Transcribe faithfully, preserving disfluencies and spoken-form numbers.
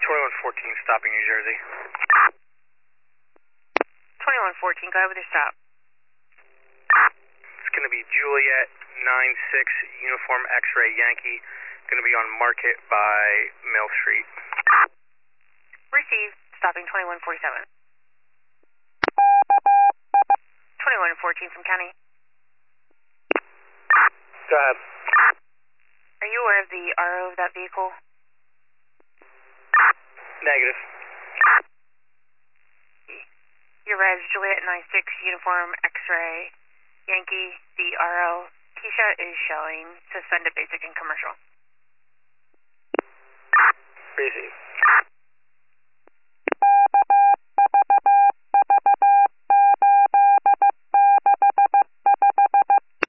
twenty-one fourteen, stopping New Jersey. twenty-one fourteen, go ahead with your stop. It's going to be Juliet nine six, Uniform X-Ray Yankee. Going to be on Market by Mill Street. Received, stopping twenty-one forty-seven. twenty-one fourteen from County. Go ahead. Are you aware of the R O of that vehicle? Negative. Your res, Juliet nine six, Uniform X-Ray Yankee. The R O, Keisha, is showing suspended basic and commercial. Receive.